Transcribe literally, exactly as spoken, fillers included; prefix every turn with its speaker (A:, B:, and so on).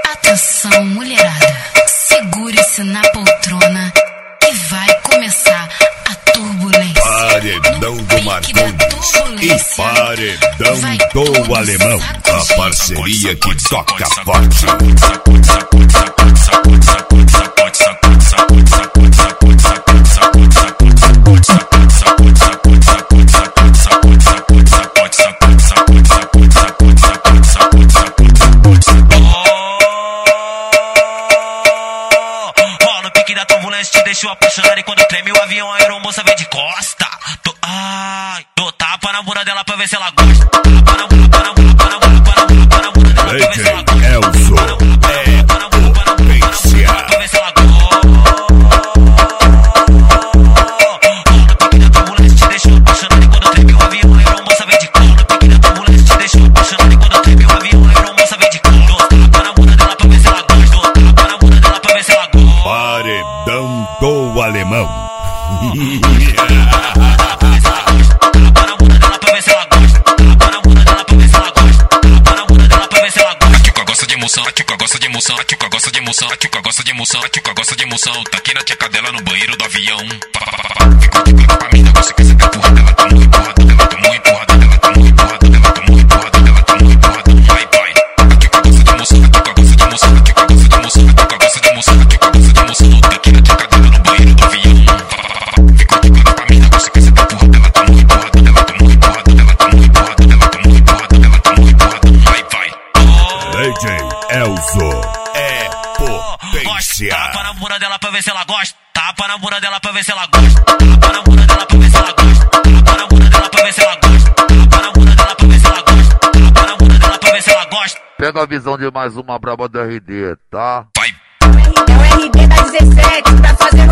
A: Atenção, mulherada, segure-se na poltrona que vai começar a turbulência.
B: Paredão do Marcondes e Paredão do Alemão, a parceria que toca forte.
C: Te deixou apaixonado e quando treme o avião, a aeromoça vem de costa. Tô, ai, tô tapa na bunda dela pra ver se ela gosta. Tapa na bunda, tapa na bunda, tapa na bunda, tapa na bunda, tapa na bunda dela pra ver se ela gosta.
B: Elzo é potência.
C: Pra ver se ela gosta. No pique da turbulência te deixou apaixonado e quando treme o avião, a aeromoça vem de costa. No pique da turbulência te deixou apaixonado e quando treme o avião, a aeromoça vem de costa. Tapa na bunda dela pra ver se ela gosta. Tapa na bunda dela pra ver se ela gosta.
B: Paredão do Alemão.
C: Tapa na bunda dela pra ver se ela gosta. Tapa na bunda dela pra ver se ela gosta. Tapa na bunda dela pra ver se ela gosta. A tchuca gosta de emoção, a tchuca gosta de emoção, a tchuca gosta de emoção, a tchuca gosta de emoção, a tchuca gosta de emoção. Tá aqui na tcheca dela no banheiro do avião. Ficou de cara pra mim, você quer saber empurrada dela, tá muito empurrada dela, tá muito empurrada dela, tá muito empurrada dela, tá muito empurrada dela, tá muito empurrada. Vai, vai. A tchuca gosta de emoção, a tchuca gosta de emoção, a tchuca gosta de emoção, a tchuca gosta de emoção, a tchuca gosta de emoção. Tá aqui na tcheca dela no banheiro do avião. Ficou de cara pra mim, você quer saber empurrada dela, tá muito empurrada dela, tá muito empurrada dela, tá muito empurrada dela, tá muito empurrada dela, tá muito empurrada. Vai, vai.
B: D J Elzo é potência.
C: Tapa na bunda dela pra ver se ela gosta. Tapa na bunda dela pra ver se ela gosta. Tapa na bunda dela pra ver se ela gosta. Tapa na bunda dela pra ver se ela gosta. Tapa na bunda dela pra ver se ela gosta. Tapa na bunda dela pra ver se ela gosta.
D: Pega a visão de mais uma braba do R D, tá?
C: Vai.
E: É o R D da dezessete, tá fazendo